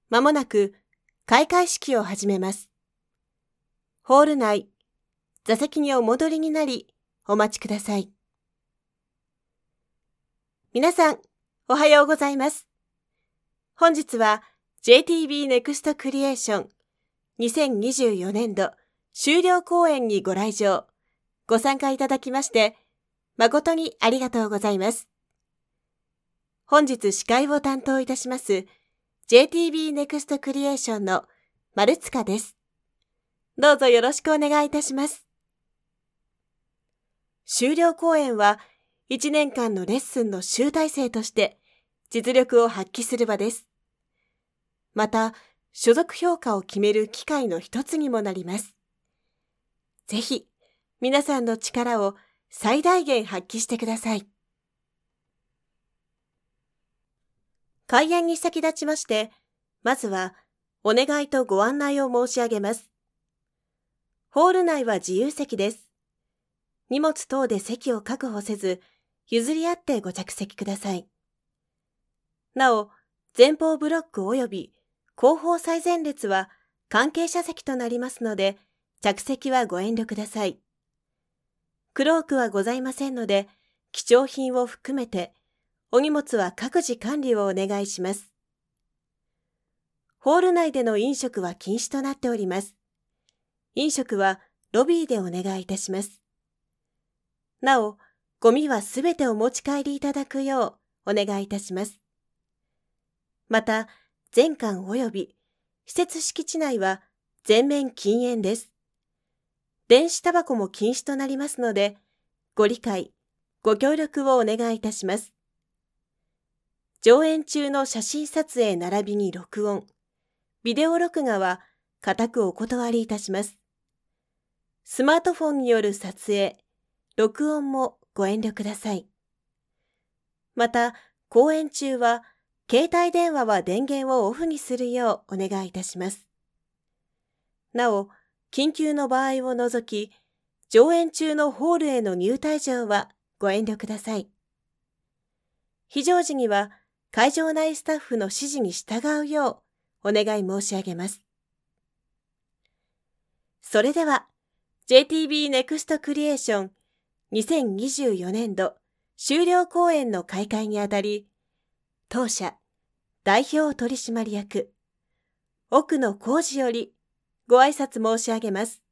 まもなく開会式を始めます。ホール内、座席にお戻りになり、お待ちください。皆さん、おはようございます。本日は JTB NEXT クリエーション2024年度終了公演にご来場、ご参加いただきまして、誠にありがとうございます。本日司会を担当いたします JTB NEXT クリエーションの丸塚です。どうぞよろしくお願いいたします。終了公演は1年間のレッスンの集大成として実力を発揮する場です。また、所属評価を決める機会の一つにもなります。ぜひ、皆さんの力を最大限発揮してください。開演に先立ちまして、まずはお願いとご案内を申し上げます。ホール内は自由席です。荷物等で席を確保せず、譲り合ってご着席ください。なお、前方ブロック及び後方最前列は関係者席となりますので、着席はご遠慮ください。クロークはございませんので、貴重品を含めて、お荷物は各自管理をお願いします。ホール内での飲食は禁止となっております。飲食はロビーでお願いいたします。なお、ゴミはすべてお持ち帰りいただくようお願いいたします。また、全館及び施設敷地内は全面禁煙です。電子タバコも禁止となりますので、ご理解、ご協力をお願いいたします。上演中の写真撮影並びに録音、ビデオ録画は固くお断りいたします。スマートフォンによる撮影、録音もご遠慮ください。また、公演中は、携帯電話は電源をオフにするようお願いいたします。なお、緊急の場合を除き、上演中のホールへの入退場はご遠慮ください。非常時には、会場内スタッフの指示に従うようお願い申し上げます。それでは、JTB NEXT クリエーション2024年度終了公演の開会にあたり、当社代表取締役奥野浩二よりご挨拶申し上げます。